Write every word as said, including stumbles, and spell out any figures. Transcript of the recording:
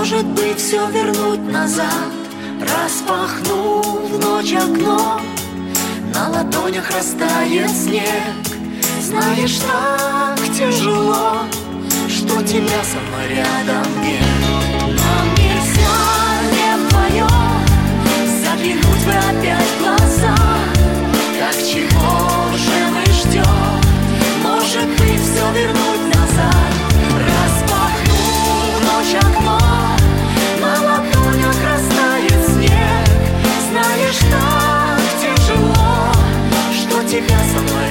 Может быть, все вернуть назад, распахнув в ночь окно, на ладонях растает снег. Знаешь, так тяжело, что тебя со мной рядом нет. Нам нельзя, не вдвоем, заглянуть бы опять в глаза. Так чего же мы ждем? Может быть, все вернуть назад, распахнув ночь окно, на ладонях растает снег. Знаешь, так тяжело, что тебя со мной